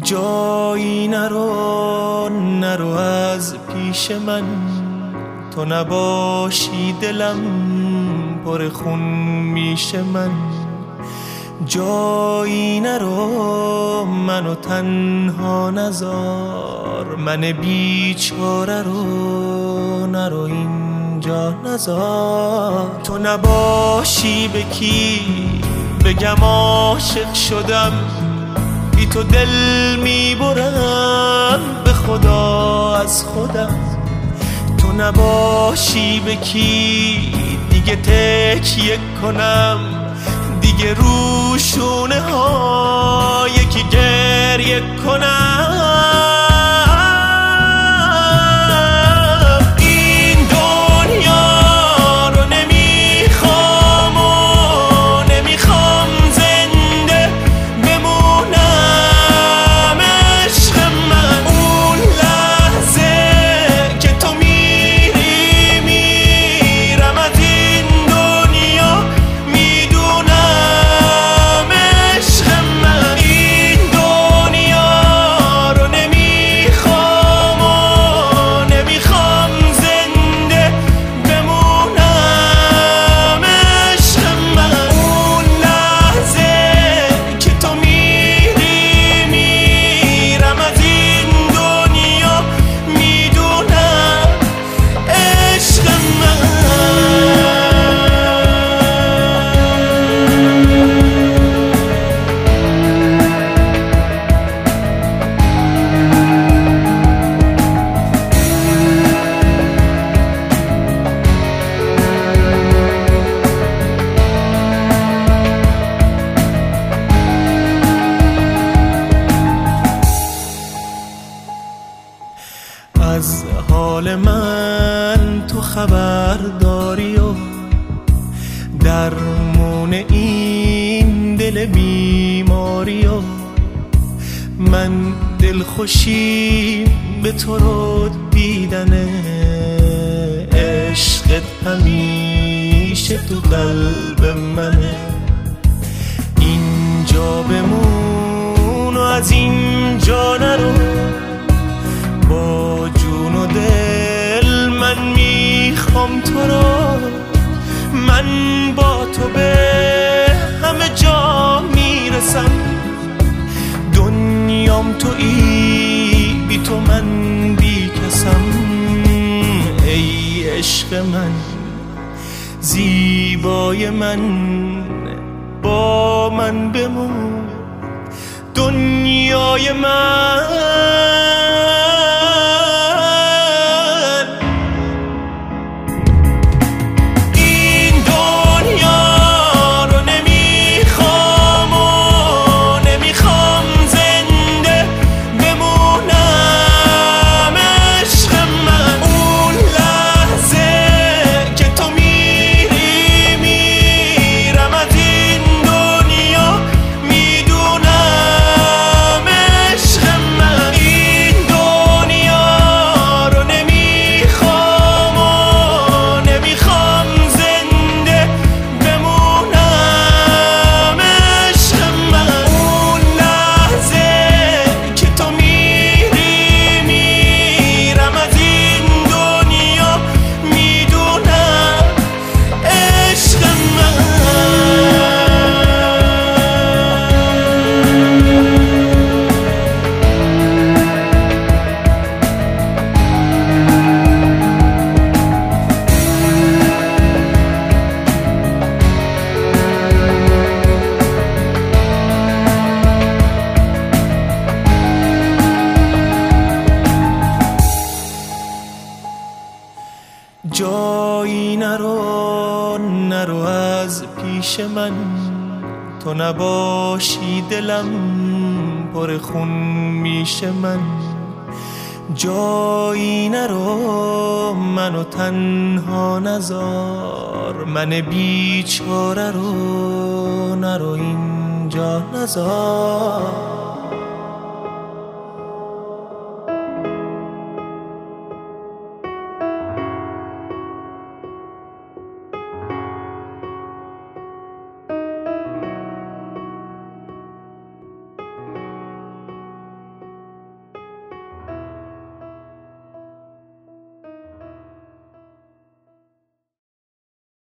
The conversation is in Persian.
جایی نرو از پیش من، تو نباشی دلم پر خون میشه من. جایی نرو منو تنها نذار، من بیچاره رو نرو اینجا نذار. تو نباشی به کی بگم عاشق شدم، بی تو دل میبرم به خدا از خودم. تو نباشی به کی دیگه تکیه کنم، دیگه رو شونه ها یکی گریه کنم. این دنیا رو نمیخوام و نمیخوام زنده بمونم عشق من. اون لحظه که تو میری میرم از این دنیا، میدونم عشق من. این دنیا رو نمیخوام و نمیخوام زنده بمونم عشق من. اون لحظه که تو میری میرم از این دنیا، میدونم عشق من. از حال من تو خبر داری و درمون این دل بیماری و من دلخوشی به تو رو دیدن عشقت همیشه تو قلب منه. اینجا بمون و از اینجا نرو، با جون و دل من میخوام تو رو. من با تو به همه جا میرسم، دنیام تویی بی تو من بی کسم. ای عشق من زیبای من، با من بمون دنیای من. جایی نرو از پیش من، تو نباشی دلم پر خون میشه من. جایی نرو منو تنها نذار، من بیچاره رو نرو اینجا نذار.